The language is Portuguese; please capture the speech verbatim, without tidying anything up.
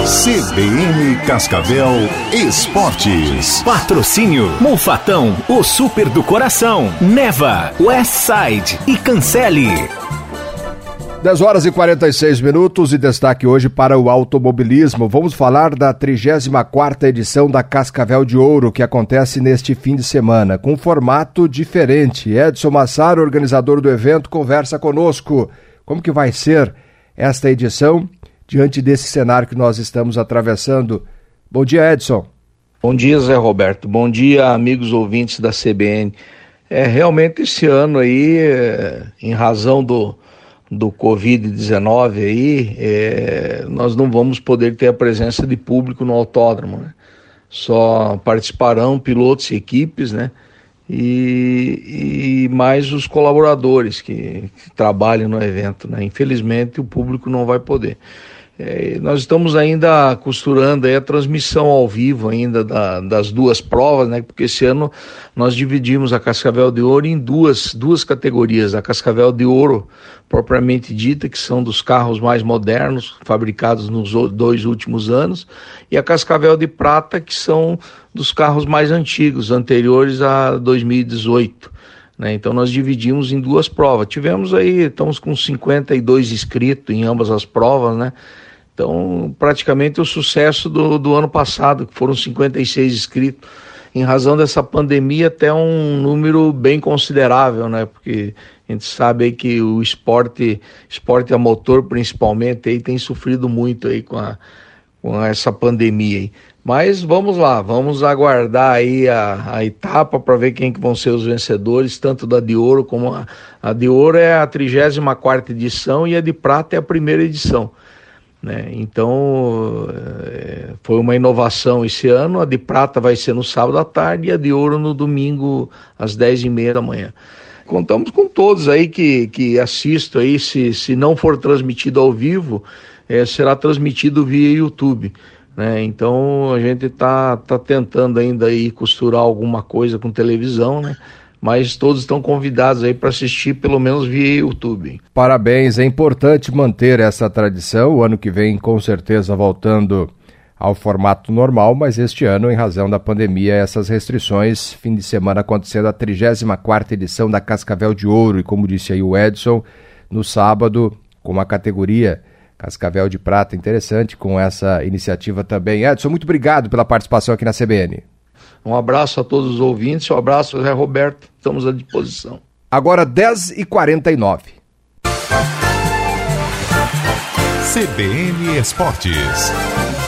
C B N Cascavel Esportes. Patrocínio Monfatão, o super do coração. Neva, Westside e Cancele. dez horas e quarenta e seis minutos e destaque hoje para o automobilismo. Vamos falar da trigésima quarta edição da Cascavel de Ouro, que acontece neste fim de semana, com um formato diferente. Edson Massaro, organizador do evento, conversa conosco. Como que vai ser esta edição diante desse cenário que nós estamos atravessando? Bom dia, Edson. Bom dia, Zé Roberto. Bom dia, amigos ouvintes da C B N. É, realmente esse ano aí, é, em razão do, do covid dezenove aí, é, nós não vamos poder ter a presença de público no autódromo, né? Só participarão pilotos e equipes, né? E, e mais os colaboradores que, que trabalham no evento, né? Infelizmente o público não vai poder. É, nós estamos ainda costurando aí a transmissão ao vivo ainda da, das duas provas, né? Porque esse ano nós dividimos a Cascavel de Ouro em duas, duas categorias. A Cascavel de Ouro, propriamente dita, que são dos carros mais modernos, fabricados nos dois últimos anos, e a Cascavel de Prata, que são dos carros mais antigos, anteriores a dois mil e dezoito. Né? Então nós dividimos em duas provas. Tivemos aí, estamos com cinquenta e dois inscritos em ambas as provas, né? Então, praticamente o sucesso do, do ano passado, que foram cinquenta e seis inscritos, em razão dessa pandemia, até um número bem considerável, né? Porque a gente sabe aí que o esporte, esporte a motor principalmente, aí, tem sofrido muito aí com, a, com essa pandemia aí. Mas vamos lá, vamos aguardar aí a, a etapa para ver quem que vão ser os vencedores, tanto da de ouro como a, a de ouro é a trigésima quarta edição e a de prata é a primeira edição. Né? Então é, foi uma inovação esse ano. A de prata vai ser no sábado à tarde e a de ouro no domingo às dez e meia da manhã. Contamos com todos aí que, que assistam aí, se, se não for transmitido ao vivo, é, será transmitido via YouTube, né? Então a gente está tá tentando ainda aí costurar alguma coisa com televisão, né? Mas todos estão convidados aí para assistir pelo menos via YouTube. Parabéns, é importante manter essa tradição, o ano que vem com certeza voltando ao formato normal, mas este ano, em razão da pandemia, essas restrições, fim de semana acontecendo a trigésima quarta edição da Cascavel de Ouro, e como disse aí o Edson, no sábado, com uma categoria Cascavel de Prata, interessante com essa iniciativa também. Edson, muito obrigado pela participação aqui na C B N. Um abraço a todos os ouvintes, um abraço, Zé Roberto, estamos à disposição. Agora dez e quarenta e nove. C B N Esportes.